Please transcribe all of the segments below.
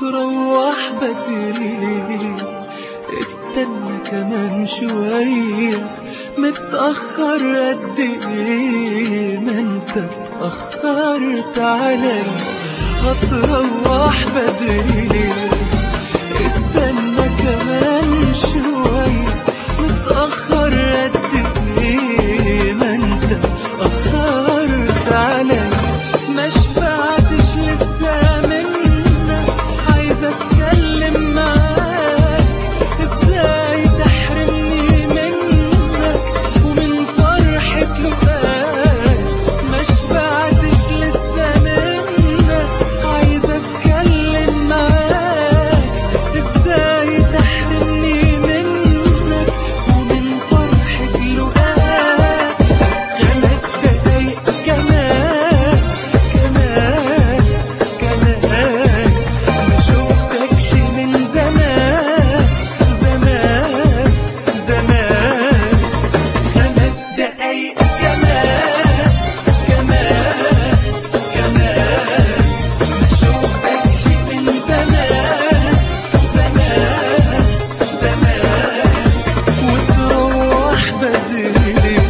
وتروح بدري ليه؟ استنى كمان شوية، متأخر قد ايه؟ ما انت اتأخرت علي. هتروح بدري ليه؟ استنى كمان شوية، متأخر قد ايه؟ ما انت اتأخرت علي. ما شبعتش لسه منك، عايز اتكلم معاك. ازاي تحرمني منك ومن فرحة لقاك؟ ما شبعتش لسه منك، عايز اتكلم معاك. ازاي تحرمني منك ومن فرحة لقاك؟ 5 دقايق كمان كمان كمان، ما شوفتكش من زمان زمان زمان. 5 دقايق كمان كمان كمان، ما شوفتكش من زمان زمان زمان. وتروح بدري ليه؟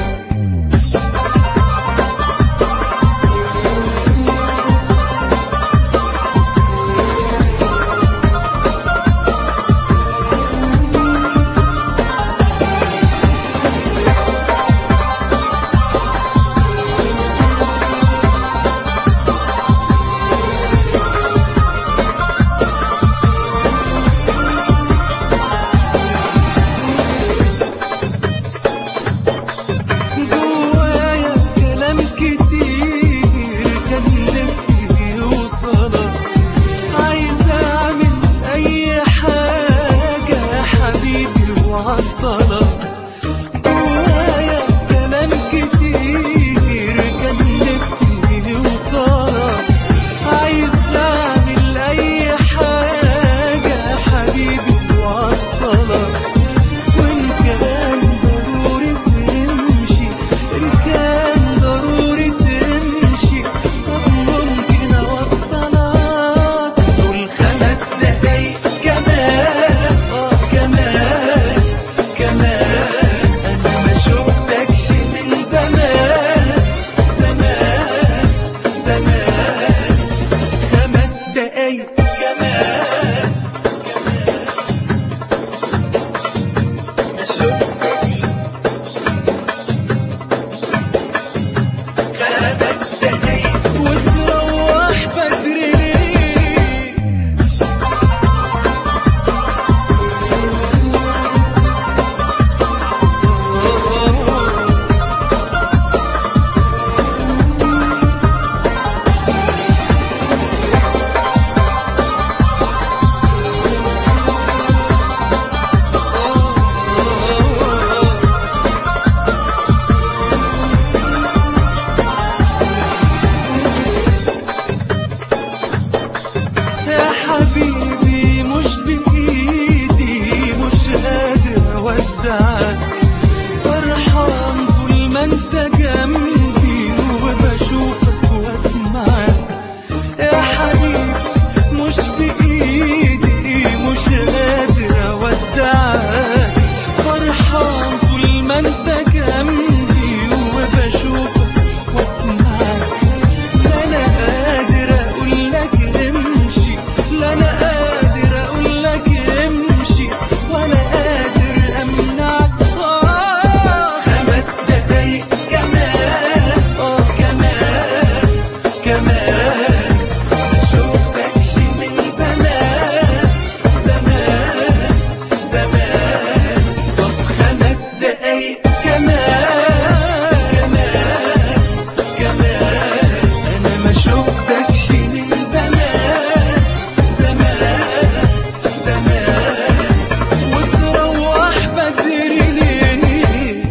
جوايا كلام كتير كان نفسي يوصلك. عايز اعمل اي حاجة يا حبيبي وعطلك. جوايا كلام كتير كان نفسي يوصلك. عايز اعمل اي حاجة يا حبيبي وعطلك. وإن كان ضروري تمشي، إن كان ضروري تمشي، طب ممكن أوصلك. دول 5 دقايق كمان كمان كمان. أنا ما شوفتكش من زمان زمان زمان. 5 دقايق كمان ما شوفتكش. 5 دقايق وتروح بدري ليه؟ يا حبيبي مش بإيدي، مش قادر أودعك. فرحان طول ما انت جنبي وبشوفك واسمعك. يا حبيبي مش بإيدي، مش قادر أودعك. فرحان طول ما انت جنبي وبشوفك واسمعك. لا انا قادر اقول لك امشي، لا انا قادر اقول لك امشي، ولا قادر امنعك. 5 دقايق كمان كمان كمان، ما شوفتكش من زمان زمان زمان. طب 5 دقايق كمان كمان كمان، انا ما شوفتكش من زمان زمان زمان. وتروح بدري ليه؟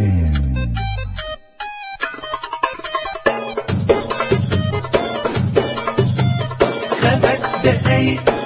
5 دقايق